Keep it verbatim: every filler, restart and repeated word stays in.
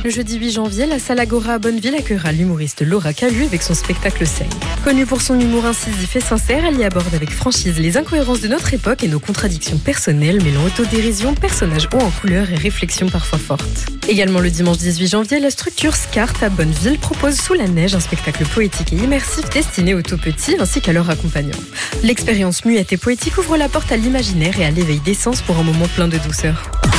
Le jeudi huit janvier, la salle Agora à Bonneville accueillera l'humoriste Laura Calu avec son spectacle Seigne. Connue pour son humour incisif et sincère, elle y aborde avec franchise les incohérences de notre époque et nos contradictions personnelles, mêlant autodérision, personnages hauts en couleur et réflexions parfois fortes. Également le dimanche dix-huit janvier, la structure Scart à Bonneville propose Sous la neige, un spectacle poétique et immersif destiné aux tout petits ainsi qu'à leurs accompagnants. L'expérience muette et poétique ouvre la porte à l'imaginaire et à l'éveil des sens pour un moment plein de douceur.